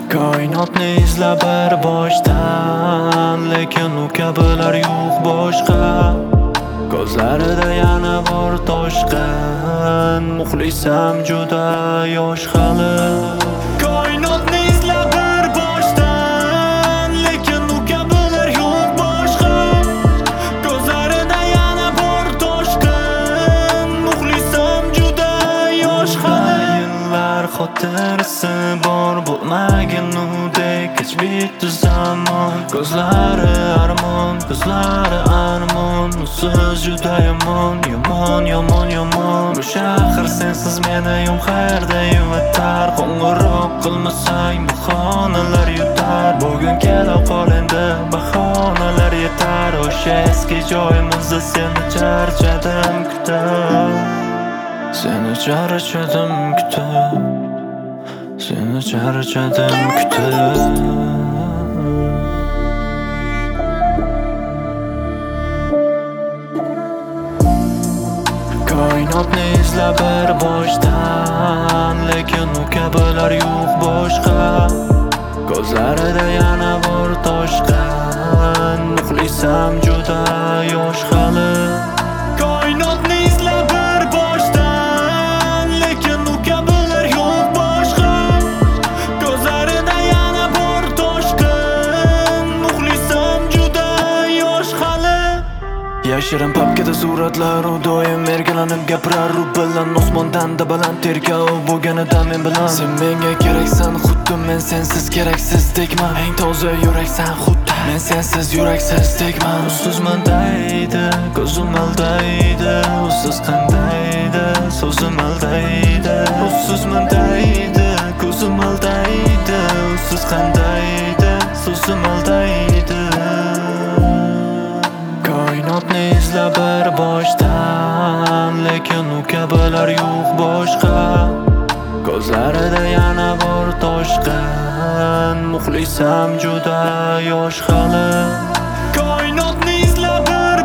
Koinotni izlab bir boshdan, lekin u kabilar yo'q boshqa. Ko'zlarida yana bor toshqin, muxlisam juda yosh hali. Koinotni izlab bir boshdan, lekin u kabilar yo'q boshqa. Ko'zlarida yana bor toshqin, muxlisam juda yosh hali. Yillar xotirasi bor bo'lmagunudek hech bitdi zamon. Ko'zlari armon, ko'zlari armon, usiz juda yomon, yomon, yomon, yomon. Bu shahar sensiz meni yom qayerda yuvatar. Qo'ng'iroq qilmasang bahonalar yutar. Bugun kela qol endi bahonalar yetar. O'sha eski joyimizda seni charchadim kutib, seni charchadim kutib, seni charchadim kutib. Koinotni izlab bir boshdan, lekin u kabilar yo'q boshqa. Ko'zlarida yana bor toshqin, muxlisam juda yosh hali. Koinotni izlab bir boshdan, lekin u kabilar yo'q boshqa. Ko'zlarida yana bor toshqin, muxlisam juda yosh hali. Yashirin papkada suratlar, u doim erkalanib gapirar. U bilan osmondanda baland tergov bo'lganida men bilan. Sen menga keraksan xuddi men sensiz keraksizdekman. Eng toza yuraksan xuddi men sensiz yuraksizdekkman. Usiz maldaydi, ko'zim aldaydi, usiz qandaydi, so'zim aldaydi. Usiz maldaydi, ko'zim aldaydi, usiz qandaydi, so'zim aldaydi. Koinotni izlab bir boshdan, lekin u kabilar yo'q boshqa. Ko'zlarida yana bor toshqin, muxlisam juda yosh hali. Koinotni izlab bir